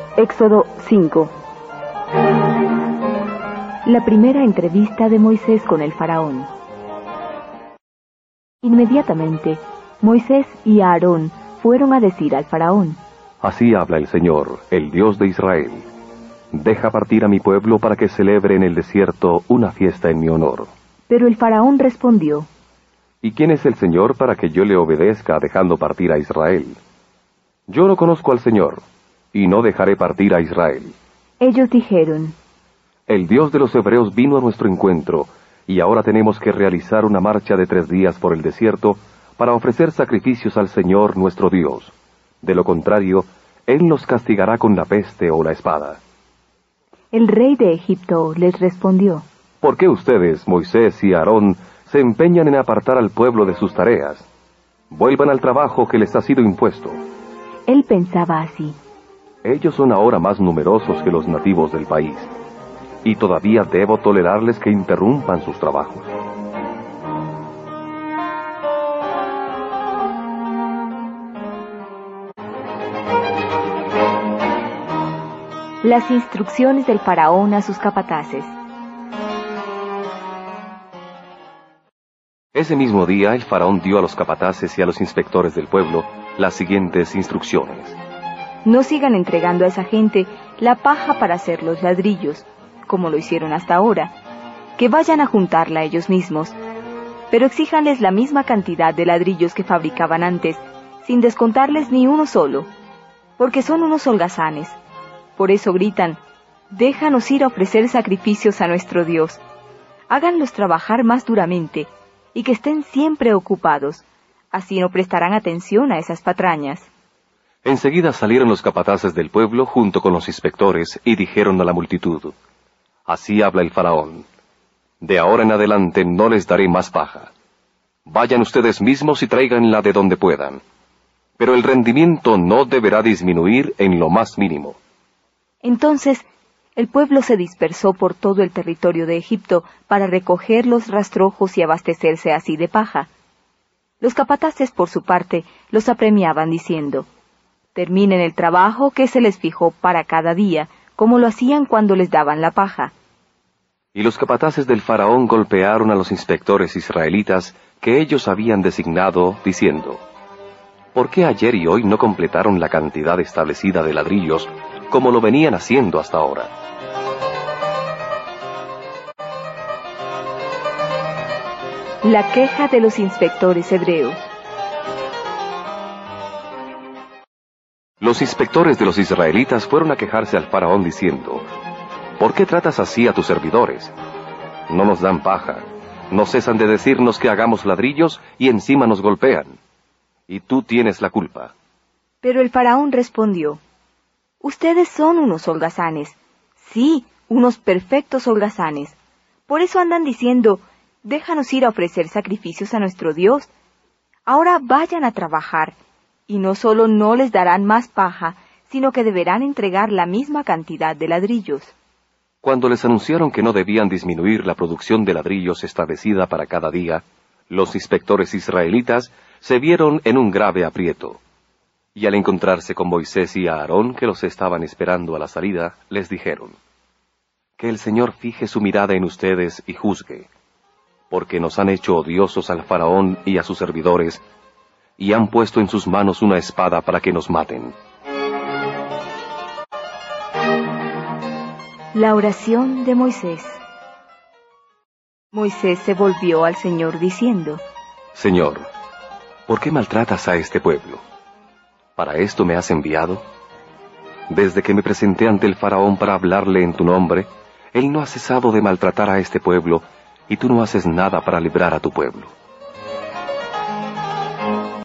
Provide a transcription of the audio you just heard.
Éxodo 5. La primera entrevista de Moisés con el faraón. Inmediatamente, Moisés y Aarón fueron a decir al faraón: Así habla el Señor, el Dios de Israel. Deja partir a mi pueblo para que celebre en el desierto una fiesta en mi honor. Pero el faraón respondió: ¿Y quién es el Señor para que yo le obedezca dejando partir a Israel? Yo no conozco al Señor, y no dejaré partir a Israel. Ellos dijeron: El Dios de los hebreos vino a nuestro encuentro, y ahora tenemos que realizar una marcha de 3 días por el desierto para ofrecer sacrificios al Señor nuestro Dios. De lo contrario, Él nos castigará con la peste o la espada. El rey de Egipto les respondió: ¿Por qué ustedes, Moisés y Aarón, se empeñan en apartar al pueblo de sus tareas? Vuelvan al trabajo que les ha sido impuesto. Él pensaba así: Ellos son ahora más numerosos que los nativos del país, y todavía debo tolerarles que interrumpan sus trabajos. Las instrucciones del faraón a sus capataces. Ese mismo día el faraón dio a los capataces y a los inspectores del pueblo las siguientes instrucciones. No sigan entregando a esa gente la paja para hacer los ladrillos, como lo hicieron hasta ahora. Que vayan a juntarla ellos mismos, pero exíjanles la misma cantidad de ladrillos que fabricaban antes, sin descontarles ni uno solo, porque son unos holgazanes. Por eso gritan: déjanos ir a ofrecer sacrificios a nuestro Dios. Háganlos trabajar más duramente, y que estén siempre ocupados, así no prestarán atención a esas patrañas. Enseguida salieron los capataces del pueblo junto con los inspectores y dijeron a la multitud: Así habla el faraón. De ahora en adelante no les daré más paja. Vayan ustedes mismos y tráiganla de donde puedan. Pero el rendimiento no deberá disminuir en lo más mínimo. Entonces, el pueblo se dispersó por todo el territorio de Egipto para recoger los rastrojos y abastecerse así de paja. Los capataces, por su parte, los apremiaban diciendo: terminen el trabajo que se les fijó para cada día, como lo hacían cuando les daban la paja. Y los capataces del faraón golpearon a los inspectores israelitas que ellos habían designado, diciendo: ¿por qué ayer y hoy no completaron la cantidad establecida de ladrillos, como lo venían haciendo hasta ahora? La queja de los inspectores hebreos. Los inspectores de los israelitas fueron a quejarse al faraón diciendo: ¿por qué tratas así a tus servidores? No nos dan paja, no cesan de decirnos que hagamos ladrillos y encima nos golpean. Y tú tienes la culpa. Pero el faraón respondió: ustedes son unos holgazanes, sí, unos perfectos holgazanes. Por eso andan diciendo: déjanos ir a ofrecer sacrificios a nuestro Dios. Ahora vayan a trabajar, y no solo no les darán más paja, sino que deberán entregar la misma cantidad de ladrillos. Cuando les anunciaron que no debían disminuir la producción de ladrillos establecida para cada día, los inspectores israelitas se vieron en un grave aprieto. Y al encontrarse con Moisés y Aarón, que los estaban esperando a la salida, les dijeron: que el Señor fije su mirada en ustedes y juzgue, porque nos han hecho odiosos al faraón y a sus servidores, y han puesto en sus manos una espada para que nos maten. La oración de Moisés. Moisés se volvió al Señor diciendo: Señor, ¿por qué maltratas a este pueblo? ¿Para esto me has enviado? Desde que me presenté ante el faraón para hablarle en tu nombre, él no ha cesado de maltratar a este pueblo, y tú no haces nada para librar a tu pueblo.